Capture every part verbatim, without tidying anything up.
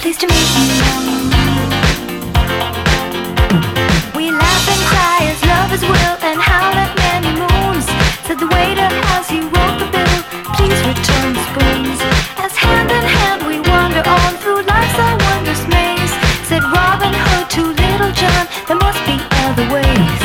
pleased to meet you. We laugh and cry as lovers will, and howl at many moons. Said the waiter as he wrote the bill, please return the spoons. As hand in hand we wander on through life's a wondrous maze. Said Robin Hood to Little John, there must be other ways.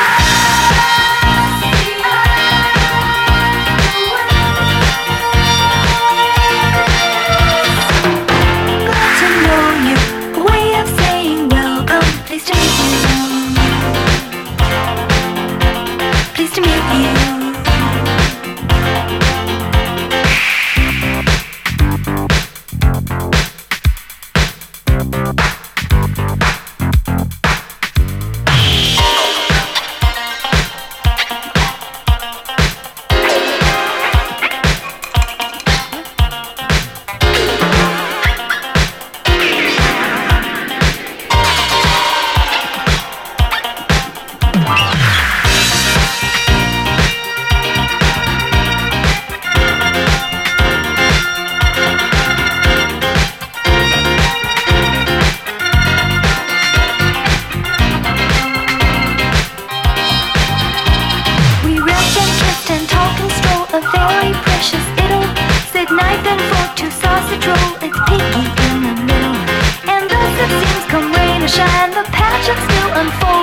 Knife and fork to sausage roll, it's Piggy in the middle. And thus it seems, come rain or shine, the pageant still unfolds.